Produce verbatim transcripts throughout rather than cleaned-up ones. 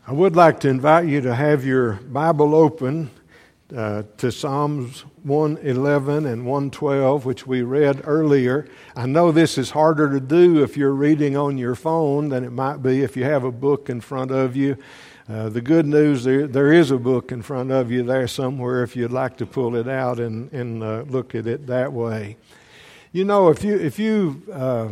I would like to invite you to have your Bible open uh, to Psalms one eleven and one twelve, which we read earlier. I know this is harder to do if you're reading on your phone than it might be if you have a book in front of you. Uh, the good news, there there is a book in front of you there somewhere if you'd like to pull it out and, and uh, look at it that way. You know, if you if you uh,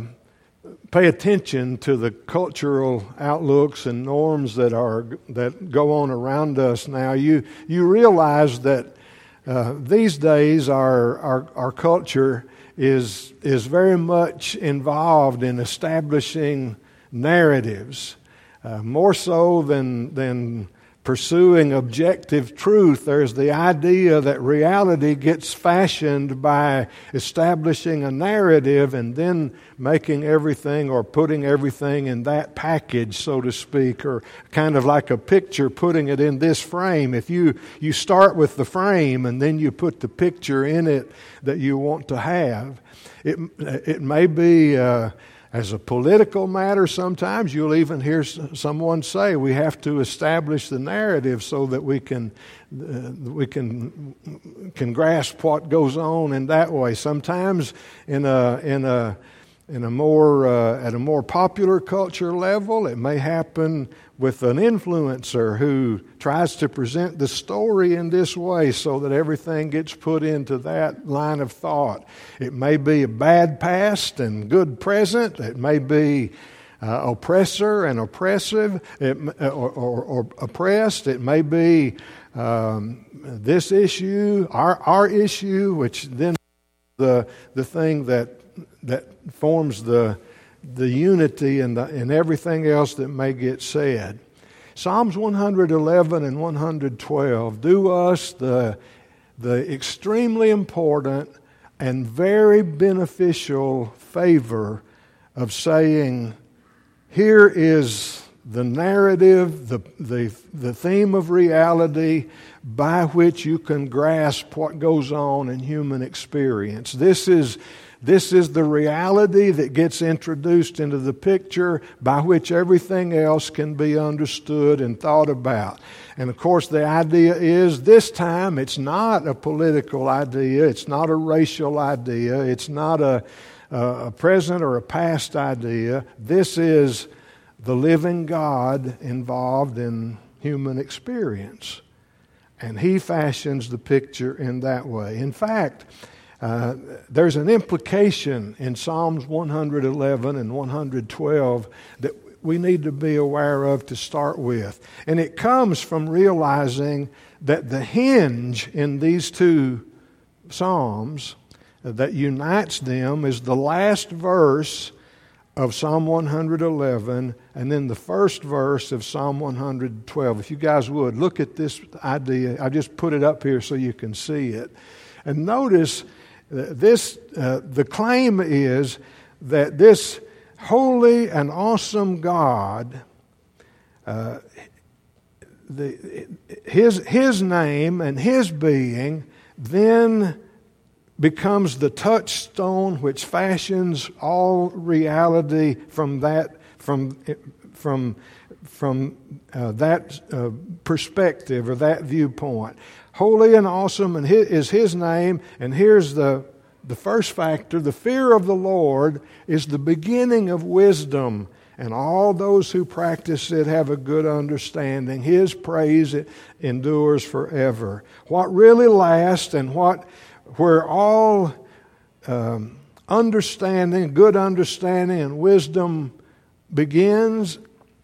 pay attention to the cultural outlooks and norms that are that go on around us now, you you realize that uh, these days our, our our culture is is very much involved in establishing narratives, uh, more so than than pursuing objective truth. There's the idea that reality gets fashioned by establishing a narrative and then making everything or putting everything in that package, so to speak, or kind of like a picture, putting it in this frame. If you, you start with the frame and then you put the picture in it that you want to have, it, it may be uh, as a political matter. Sometimes you'll even hear someone say we have to establish the narrative so that we can uh, we can can grasp what goes on in that way. Sometimes in a in a in a more uh, at a more popular culture level, it may happen with an influencer who tries to present the story in this way so that everything gets put into that line of thought. It may be a bad past and good present. It may be uh, oppressor and oppressive, it, or, or, or oppressed. It may be um, this issue, our our issue, which then the the thing that that forms the the unity and the, and everything else that may get said. Psalms one eleven and one twelve do us the, the extremely important and very beneficial favor of saying, here is the narrative, the, the, the theme of reality by which you can grasp what goes on in human experience. This is This is the reality that gets introduced into the picture by which everything else can be understood and thought about. And of course the idea is this time it's not a political idea, it's not a racial idea, it's not a, a present or a past idea. This is the living God involved in human experience. And He fashions the picture in that way. In fact, Uh, there's an implication in Psalms one eleven and one twelve that we need to be aware of to start with. And it comes from realizing that the hinge in these two Psalms that unites them is the last verse of Psalm one eleven and then the first verse of Psalm one twelve. If you guys would, look at this idea. I just put it up here so you can see it. And notice This, uh, the claim is that this holy and awesome God, uh, the, his, his name and His being then becomes the touchstone which fashions all reality from that, from, from, from uh, that uh, perspective or that viewpoint. Holy and awesome and his, is His name, and here's the, the first factor. The fear of the Lord is the beginning of wisdom, and all those who practice it have a good understanding. His praise it endures forever. What really lasts and what where all um, understanding, good understanding and wisdom begins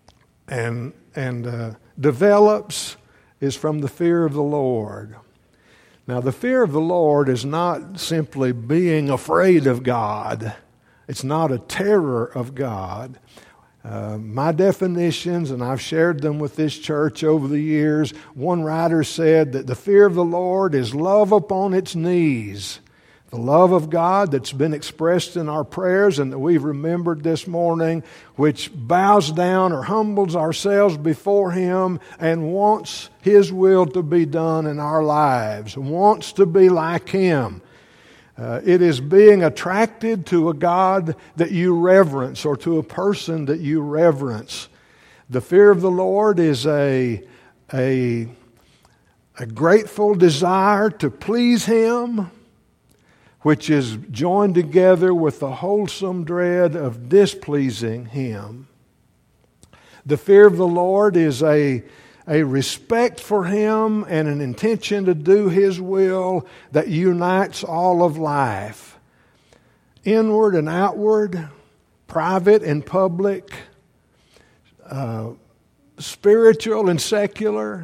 and, and uh, develops is from the fear of the Lord. Now, the fear of the Lord is not simply being afraid of God. It's not a terror of God. Uh, my definitions, and I've shared them with this church over the years, one writer said that the fear of the Lord is love upon its knees. The love of God that's been expressed in our prayers and that we've remembered this morning, which bows down or humbles ourselves before Him and wants His will to be done in our lives, wants to be like Him. Uh, it is being attracted to a God that you reverence or to a person that you reverence. The fear of the Lord is a, a, a grateful desire to please Him, which is joined together with the wholesome dread of displeasing Him. The fear of the Lord is a, a respect for Him and an intention to do His will that unites all of life, inward and outward, private and public, uh, spiritual and secular,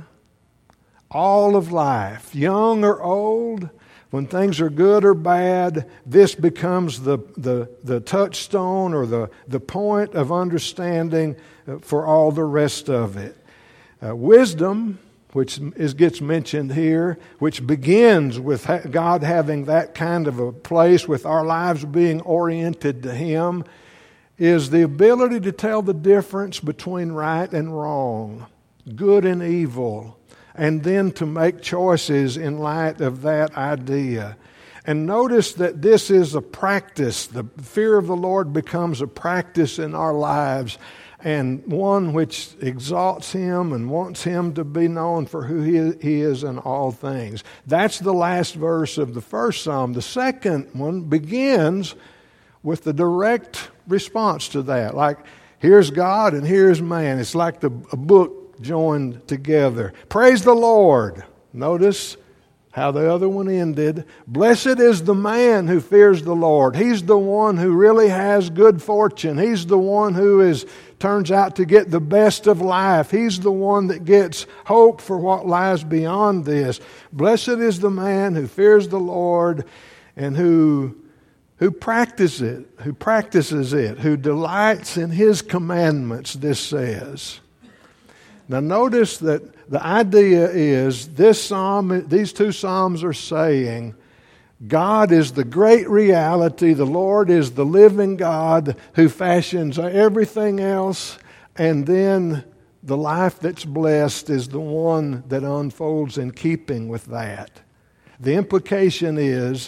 all of life, young or old. When things are good or bad, this becomes the, the, the touchstone or the, the point of understanding for all the rest of it. Uh, wisdom, which is, gets mentioned here, which begins with ha- God having that kind of a place with our lives being oriented to Him, is the ability to tell the difference between right and wrong, good and evil, and then to make choices in light of that idea. And notice that this is a practice. The fear of the Lord becomes a practice in our lives, and one which exalts Him and wants Him to be known for who He is in all things. That's the last verse of the first psalm. The second one begins with the direct response to that. Like, here's God and here's man. It's like the, a book joined together. Praise the Lord. Notice how the other one ended. Blessed is the man who fears the Lord. He's the one who really has good fortune. He's the one who is turns out to get the best of life. He's the one that gets hope for what lies beyond this. Blessed is the man who fears the Lord and who who practices it, who practices it, who delights in His commandments, this says. Now notice that the idea is this psalm, these two psalms are saying God is the great reality. The Lord is the living God who fashions everything else, and then the life that's blessed is the one that unfolds in keeping with that. The implication is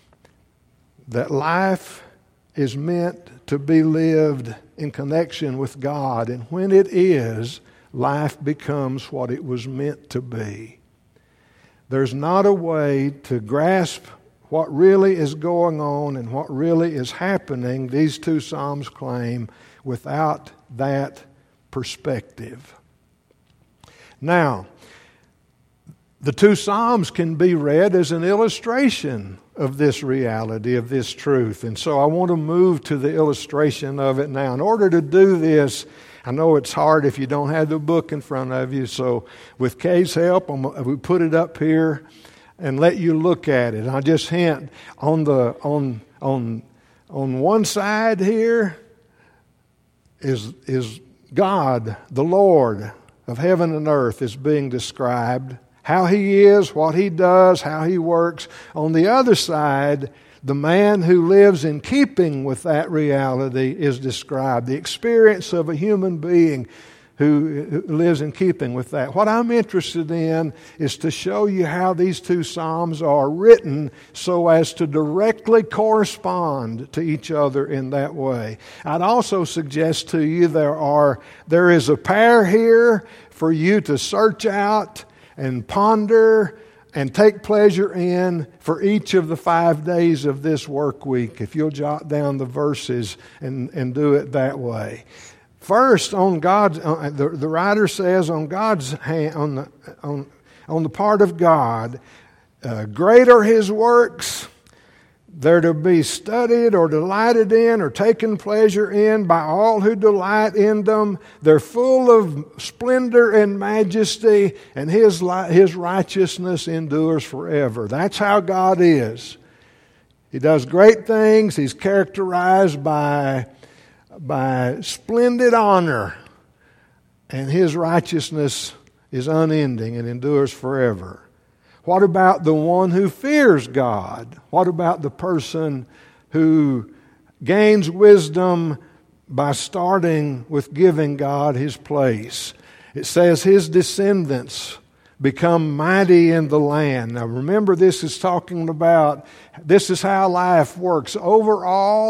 that life is meant to be lived in connection with God, and when it is, life becomes what it was meant to be. There's not a way to grasp what really is going on and what really is happening, these two psalms claim, without that perspective. Now, the two psalms can be read as an illustration of this reality, of this truth. And so I want to move to the illustration of it now. In order to do this, I know it's hard if you don't have the book in front of you, so with Kay's help, I'm, we put it up here and let you look at it. I'll just hint, on the on on on one side here is is God, the Lord of heaven and earth, is being described. How He is, what He does, how He works. On the other side, the man who lives in keeping with that reality is described. The experience of a human being who lives in keeping with that. What I'm interested in is to show you how these two psalms are written so as to directly correspond to each other in that way. I'd also suggest to you there are there is a pair here for you to search out and ponder and take pleasure in for each of the five days of this work week, if you'll jot down the verses and, and do it that way. First, on God's, uh, the, the writer says on God's hand, on the on on the part of God, uh, great are His works. They're to be studied or delighted in or taken pleasure in by all who delight in them. They're full of splendor and majesty, and His His righteousness endures forever. That's how God is. He does great things. He's characterized by by splendid honor, and His righteousness is unending and endures forever. What about the one who fears God? What about the person who gains wisdom by starting with giving God His place? It says His descendants become mighty in the land. Now remember, this is talking about, this is how life works overall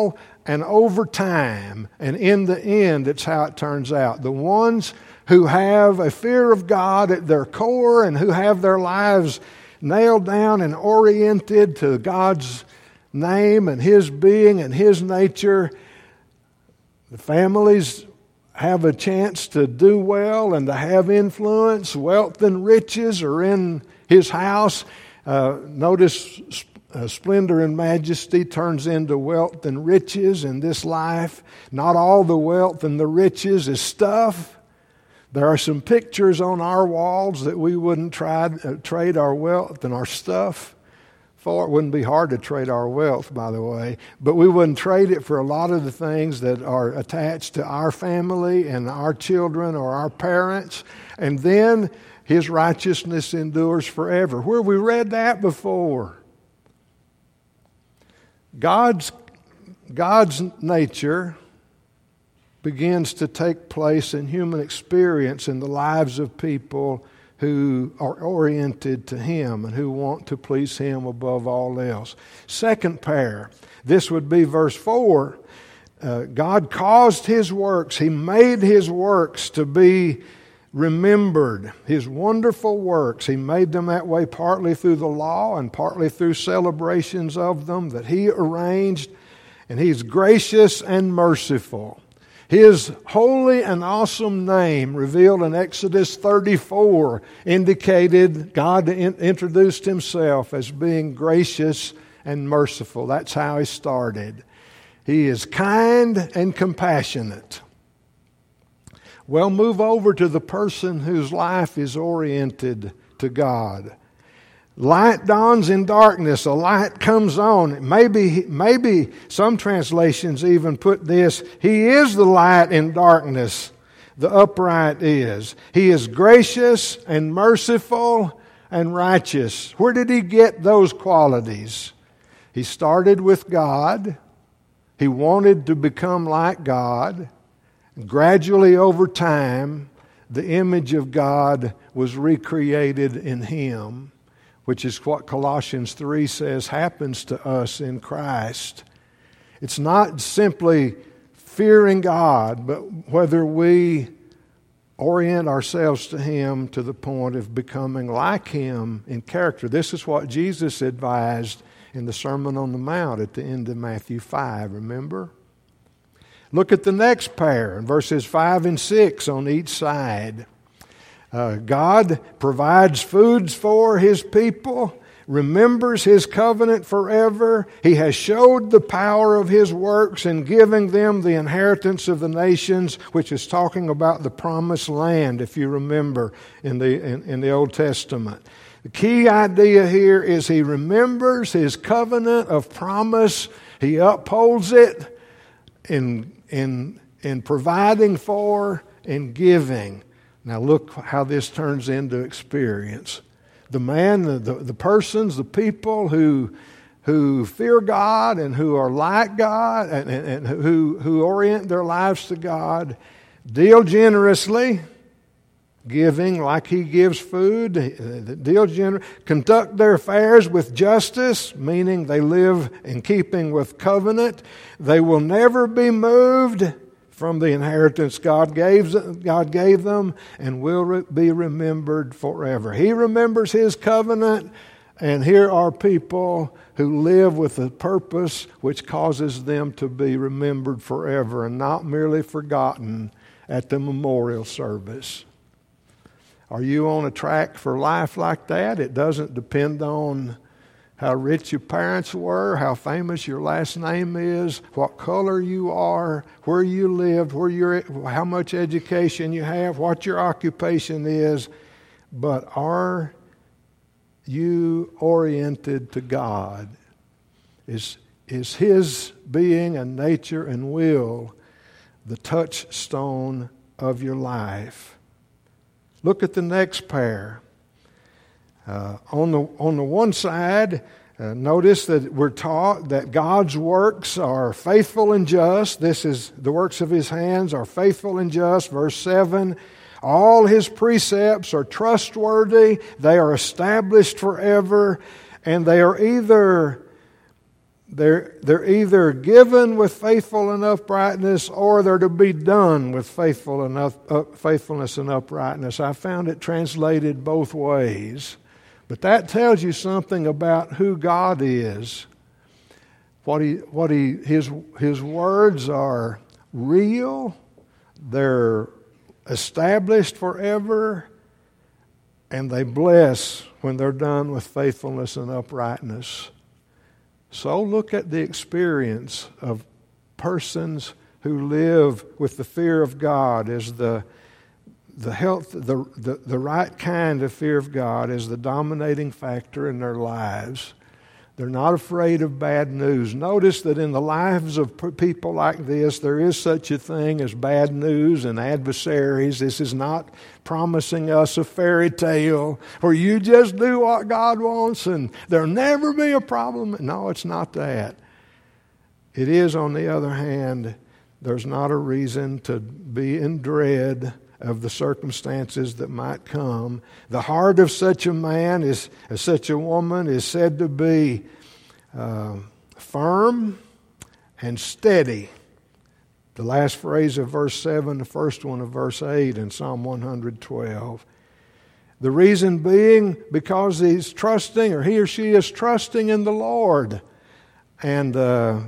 and over time, and in the end, it's how it turns out. The ones who have a fear of God at their core and who have their lives nailed down and oriented to God's name and His being and His nature, the families have a chance to do well and to have influence. Wealth and riches are in His house. Uh, notice uh, splendor and majesty turns into wealth and riches in this life. Not all the wealth and the riches is stuff. There are some pictures on our walls that we wouldn't try uh, trade our wealth and our stuff for. It wouldn't be hard to trade our wealth, by the way, but we wouldn't trade it for a lot of the things that are attached to our family and our children or our parents. And then His righteousness endures forever. Where we read that before. God's, God's nature begins to take place in human experience in the lives of people who are oriented to Him and who want to please Him above all else. Second pair, this would be verse four. Uh, God caused His works. He made His works to be remembered. His wonderful works. He made them that way partly through the law and partly through celebrations of them that He arranged. And He's gracious and merciful. His holy and awesome name, revealed in Exodus thirty-four, indicated God in, introduced Himself as being gracious and merciful. That's how He started. He is kind and compassionate. Well, move over to the person whose life is oriented to God. Light dawns in darkness, a light comes on. Maybe, maybe some translations even put this, He is the light in darkness, the upright is. He is gracious and merciful and righteous. Where did He get those qualities? He started with God. He wanted to become like God. Gradually over time, the image of God was recreated in Him, which is what Colossians three says happens to us in Christ. It's not simply fearing God, but whether we orient ourselves to Him to the point of becoming like Him in character. This is what Jesus advised in the Sermon on the Mount at the end of Matthew five, remember? Look at the next pair, in verses five and six on each side. Uh, God provides foods for His people, remembers His covenant forever. He has showed the power of His works in giving them the inheritance of the nations, which is talking about the promised land, if you remember, in the, in, in the Old Testament. The key idea here is He remembers His covenant of promise. He upholds it in, in, in providing for and giving. Now look how this turns into experience. The man, the, the, the persons, the people who, who fear God and who are like God and, and, and who, who orient their lives to God, deal generously, giving like He gives food, deal gener- conduct their affairs with justice, meaning they live in keeping with covenant. They will never be moved from the inheritance God gave, God gave them, and will re- be remembered forever. He remembers His covenant, and here are people who live with a purpose which causes them to be remembered forever and not merely forgotten at the memorial service. Are you on a track for life like that? It doesn't depend on how rich your parents were, how famous your last name is, what color you are, where you lived, where you're, how much education you have, what your occupation is. But are you oriented to God? Is, is His being and nature and will the touchstone of your life? Look at the next pair. Uh, on the on the one side, uh, notice that we're taught that God's works are faithful and just. This is the works of His hands are faithful and just. Verse seven, all His precepts are trustworthy. They are established forever, and they are either they're, they're either given with faithful and uprightness, or they're to be done with faithful and up, up, faithfulness and uprightness. I found it translated both ways. But that tells you something about who God is. What he, what he, his, his words are real, they're established forever, and they bless when they're done with faithfulness and uprightness. So look at the experience of persons who live with the fear of God as the the health, the, the, the right kind of fear of God as the dominating factor in their lives. They're not afraid of bad news. Notice that in the lives of people like this, there is such a thing as bad news and adversaries. This is not promising us a fairy tale where you just do what God wants and there'll never be a problem. No, it's not that. It is, on the other hand, there's not a reason to be in dread of the circumstances that might come. The heart of such a man, is, as such a woman, is said to be uh, firm and steady. The last phrase of verse seven, the first one of verse eight in Psalm one twelve. The reason being because he's trusting, or he or she is trusting in the Lord. And uh,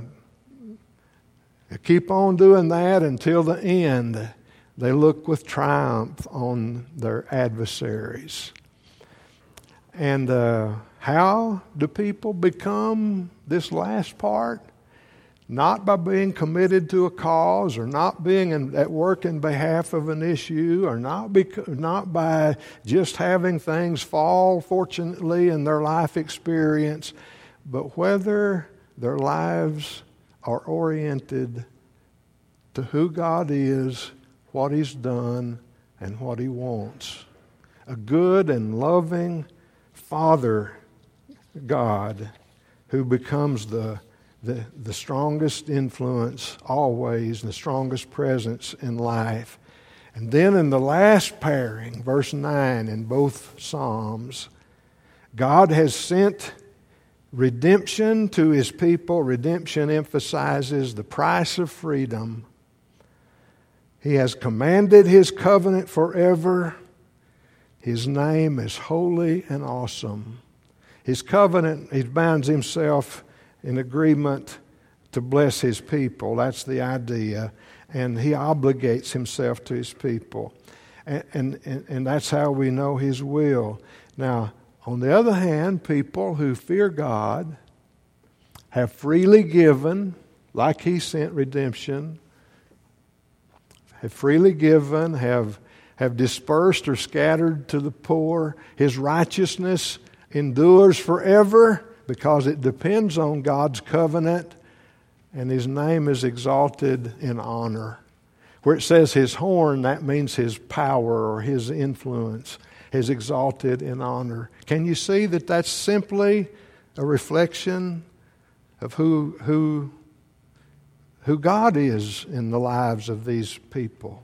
keep on doing that until the end. They look with triumph on their adversaries. And uh, how do people become this last part? Not by being committed to a cause, or not being in, at work in behalf of an issue, or not, bec- not by just having things fall fortunately in their life experience, but whether their lives are oriented to who God is, what He's done, and what He wants. A good and loving Father God who becomes the, the, the strongest influence always, and the strongest presence in life. And then in the last pairing, verse nine in both Psalms, God has sent redemption to His people. Redemption emphasizes the price of freedom. He has commanded His covenant forever. His name is holy and awesome. His covenant, He binds Himself in agreement to bless His people. That's the idea. And He obligates Himself to His people. And, and, and that's how we know His will. Now, on the other hand, people who fear God have freely given, like He sent redemption, have freely given, have, have dispersed or scattered to the poor. His righteousness endures forever because it depends on God's covenant, and His name is exalted in honor. Where it says His horn, that means His power or His influence is exalted in honor. Can you see that that's simply a reflection of who who who God is in the lives of these people?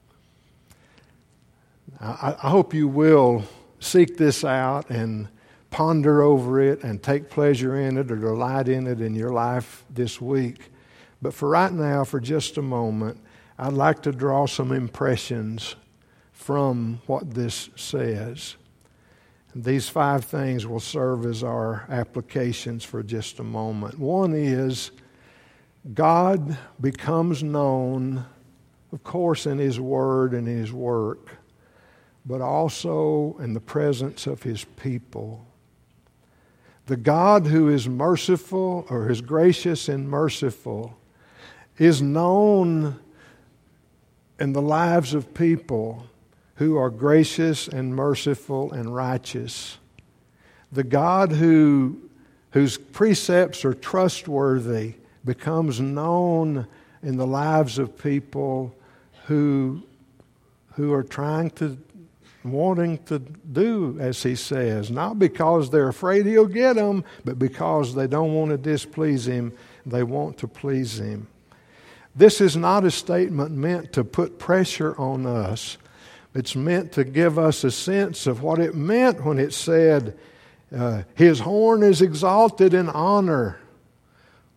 I, I hope you will seek this out and ponder over it and take pleasure in it or delight in it in your life this week. But for right now, for just a moment, I'd like to draw some impressions from what this says. And these five things will serve as our applications for just a moment. One is, God becomes known, of course, in His Word and His work, but also in the presence of His people. The God who is merciful, or is gracious and merciful, is known in the lives of people who are gracious and merciful and righteous. The God who, whose precepts are trustworthy becomes known in the lives of people who, who are trying to, wanting to do as He says, not because they're afraid He'll get them, but because they don't want to displease Him, they want to please Him. This is not a statement meant to put pressure on us. It's meant to give us a sense of what it meant when it said, uh, His horn is exalted in honor.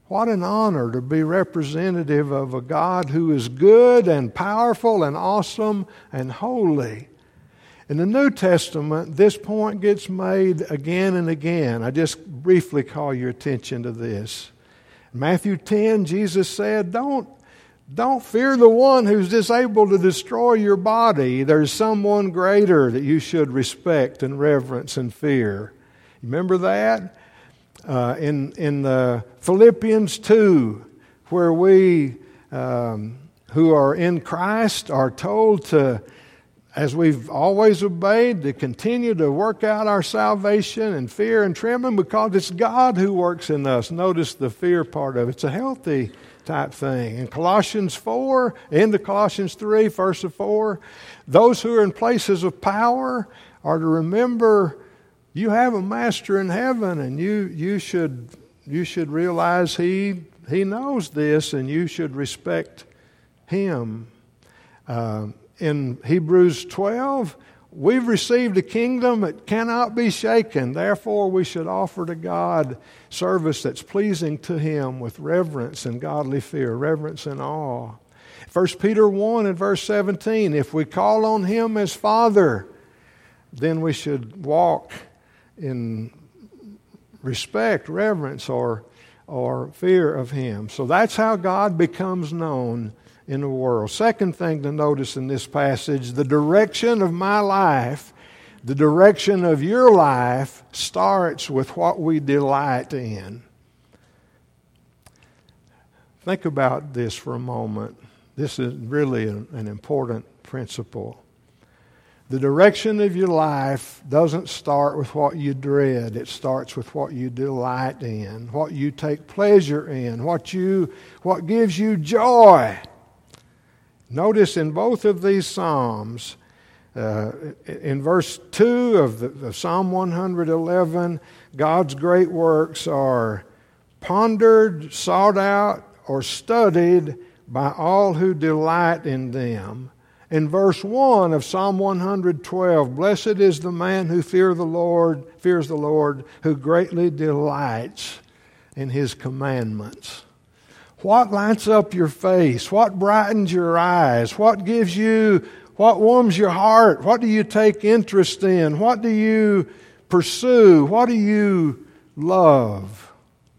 What an honor to be representative of a God who is good and powerful and awesome and holy. In the New Testament, this point gets made again and again. I just briefly call your attention to this. In Matthew ten, Jesus said, don't, don't fear the one who's just able to destroy your body. There's someone greater that you should respect and reverence and fear. Remember that? Uh, in in uh, Philippians two, where we um, who are in Christ are told to, as we've always obeyed, to continue to work out our salvation in fear and trembling, because it's God who works in us. Notice the fear part of it. It's a healthy type thing. In Colossians four, into Colossians three, verse four, those who are in places of power are to remember you have a master in heaven, and you you should you should realize he he knows this, and you should respect him. Uh, in Hebrews twelve, we've received a kingdom that cannot be shaken. Therefore, we should offer to God service that's pleasing to him with reverence and godly fear, reverence and awe. First Peter one and verse seventeen, if we call on him as Father, then we should walk in respect, reverence, or or fear of him. So that's how God becomes known in the world. Second thing to notice in this passage, the direction of my life, the direction of your life starts with what we delight in. Think about this for a moment. This is really an, an important principle. The direction of your life doesn't start with what you dread. It starts with what you delight in, what you take pleasure in, what you what gives you joy. Notice in both of these Psalms, uh, in verse two of, the, of Psalm one eleven, God's great works are pondered, sought out, or studied by all who delight in them. In verse one of Psalm one twelve, blessed is the man who fear the Lord, fears the Lord, who greatly delights in his commandments. What lights up your face? What brightens your eyes? What gives you, what warms your heart? What do you take interest in? What do you pursue? What do you love?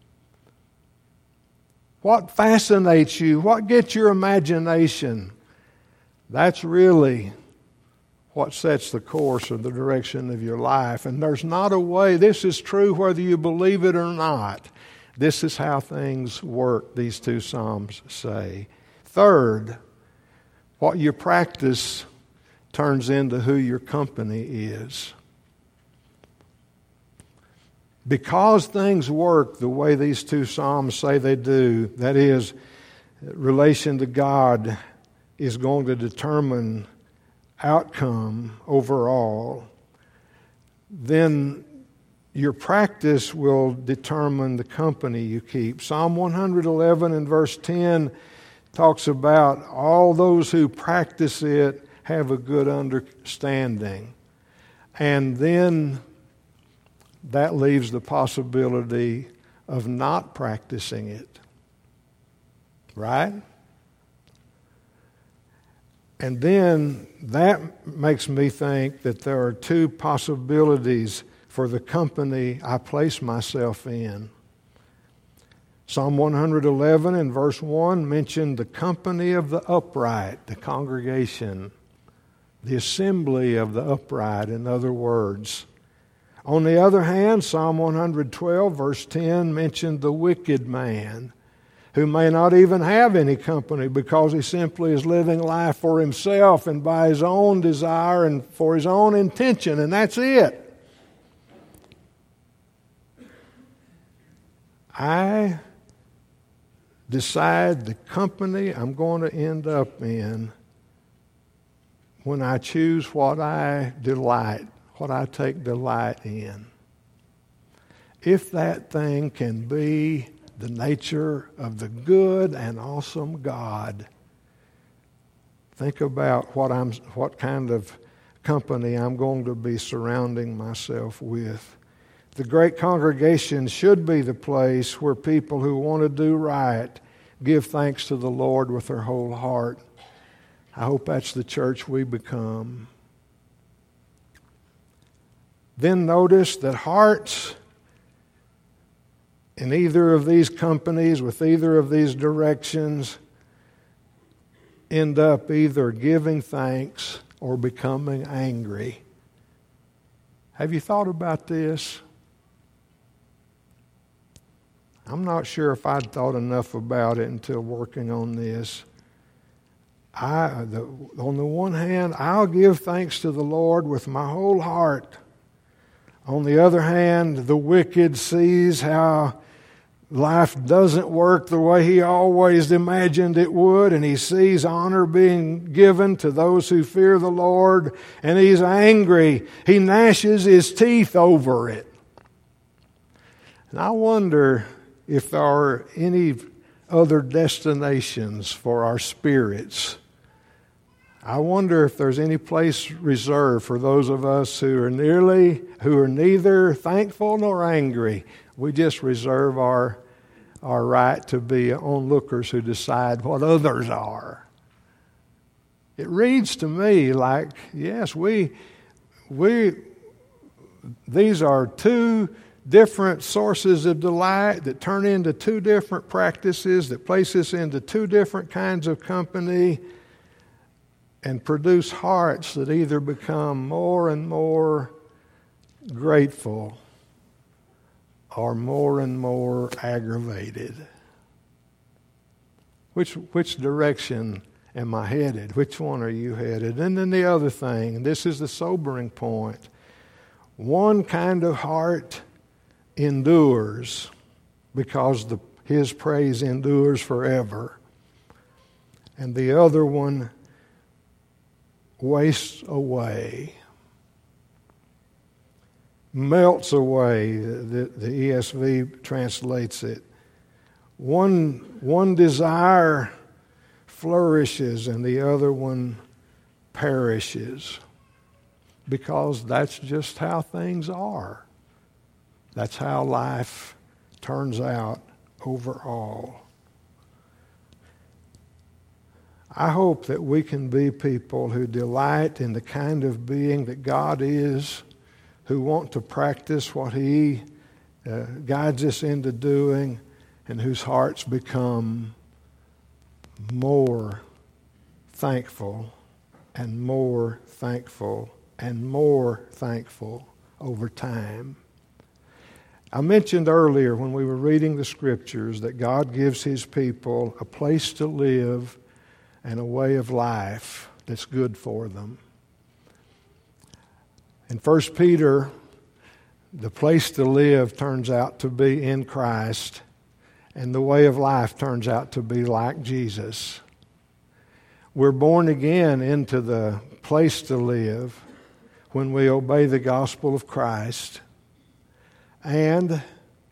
What fascinates you? What gets your imagination? That's really what sets the course or the direction of your life. And there's not a way, this is true whether you believe it or not. This is how things work, these two Psalms say. Third, what you practice turns into who your company is. Because things work the way these two Psalms say they do, that is, relation to God is going to determine outcome overall, then your practice will determine the company you keep. Psalm one eleven and verse ten talks about all those who practice it have a good understanding. And then that leaves the possibility of not practicing it. Right? And then that makes me think that there are two possibilities for the company I place myself in. Psalm one eleven and verse one mentioned the company of the upright, the congregation, the assembly of the upright, in other words. On the other hand, Psalm one twelve verse ten mentioned the wicked man, who may not even have any company because he simply is living life for himself and by his own desire and for his own intention, and that's it. I decide the company I'm going to end up in when I choose what I delight, what I take delight in. If that thing can be the nature of the good and awesome God, think about what I'm, what kind of company I'm going to be surrounding myself with. The great congregation should be the place where people who want to do right give thanks to the Lord with their whole heart. I hope that's the church we become. Then notice that hearts in either of these companies, with either of these directions, end up either giving thanks or becoming angry. Have you thought about this? I'm not sure if I'd thought enough about it until working on this. I, the, on the one hand, I'll give thanks to the Lord with my whole heart. On the other hand, the wicked sees how life doesn't work the way he always imagined it would, and he sees honor being given to those who fear the Lord, and he's angry. He gnashes his teeth over it. And I wonder if there are any other destinations for our spirits. I wonder if there's any place reserved for those of us who are nearly, who are neither thankful nor angry. We just reserve our, our right to be onlookers who decide what others are. It reads to me like, yes, we, we, these are two different sources of delight that turn into two different practices, that place us into two different kinds of company, and produce hearts that either become more and more grateful or more and more aggravated. Which, which direction am I headed? Which one are you headed? And then the other thing, and this is the sobering point, one kind of heart endures because the, his praise endures forever. And the other one wastes away, melts away, the, the E S V translates it. One, one desire flourishes and the other one perishes, because that's just how things are. That's how life turns out overall. I hope that we can be people who delight in the kind of being that God is, who want to practice what He uh, guides us into doing, and whose hearts become more thankful and more thankful and more thankful over time. I mentioned earlier when we were reading the Scriptures that God gives His people a place to live and a way of life that's good for them. In First Peter, the place to live turns out to be in Christ, and the way of life turns out to be like Jesus. We're born again into the place to live when we obey the gospel of Christ, and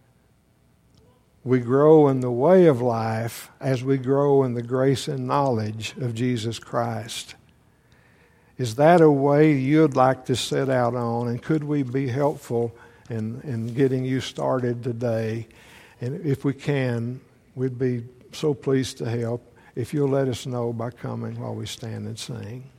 we grow in the way of life as we grow in the grace and knowledge of Jesus Christ. Is that a way you'd like to set out on? And could we be helpful in, in getting you started today? And if we can, we'd be so pleased to help if you'll let us know by coming while we stand and sing.